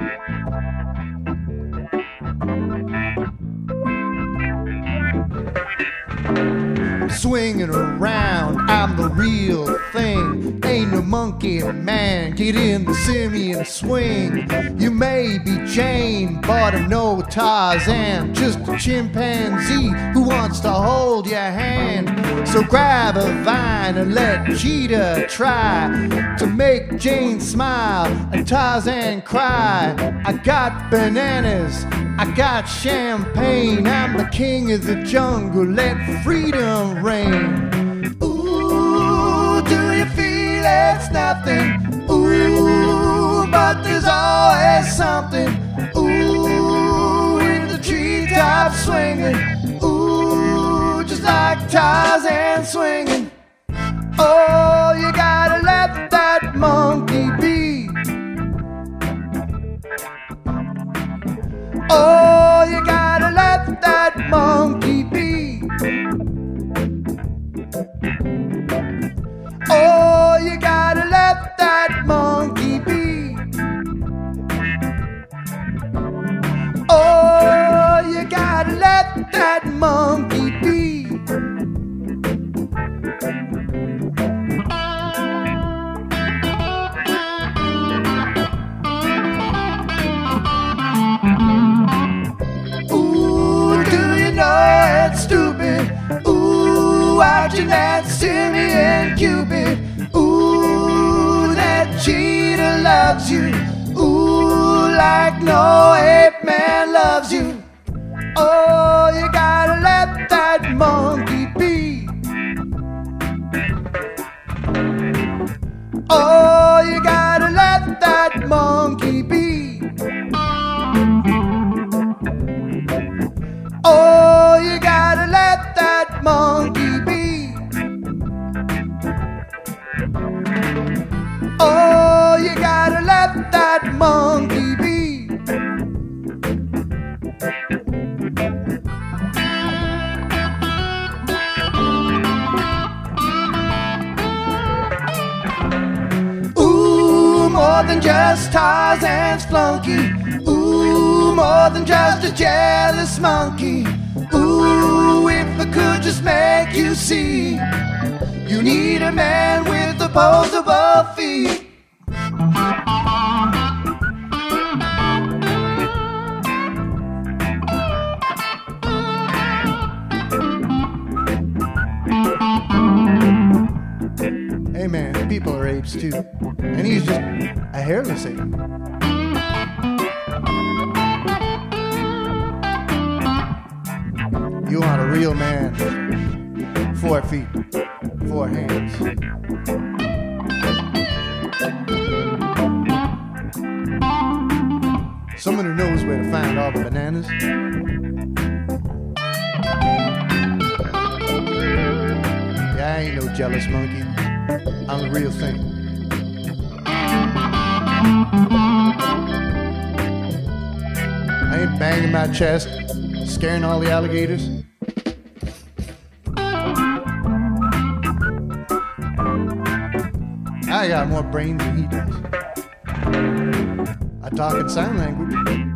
Swinging around, I'm the real thing. Ain't no monkey man, get in the simian swing. You may be Jane, but I'm no Tarzan, just a chimpanzee who wants to hold your hand. So grab a vine and let Cheetah try to make Jane smile and Tarzan cry. I got bananas, I got champagne, I'm the king of the jungle, let freedom reign. Ooh, do you feel it's nothing? Ooh, but there's always something. Ooh, in the treetops swinging. Ooh, just like Tarzan swinging. Oh, you gotta let that monkey be. Oh, you gotta let that monkey be. Oh, you gotta let that monkey be. Oh, you gotta let that monkey be. Stupid. Ooh, watching that Syrian Cupid. Ooh, that cheetah loves you. Ooh, like no ape man loves you. Oh, you gotta let that monkey be. Oh, you gotta let that monkey be. Oh, you gotta let that monkey be. Oh, you gotta let that monkey be. Ooh, more than just Tarzan's flunky. Ooh, more than just a jealous monkey. Ooh, if I could just make you see, you need a man with opposable feet. Hey man, people are apes too, and he's just a hairless ape. You want a real man, 4 feet, 4 hands. Someone who knows where to find all the bananas. Yeah, I ain't no jealous monkey. I'm the real thing. I ain't banging my chest, scaring all the alligators. I got more brains than he does. I talk in sign language.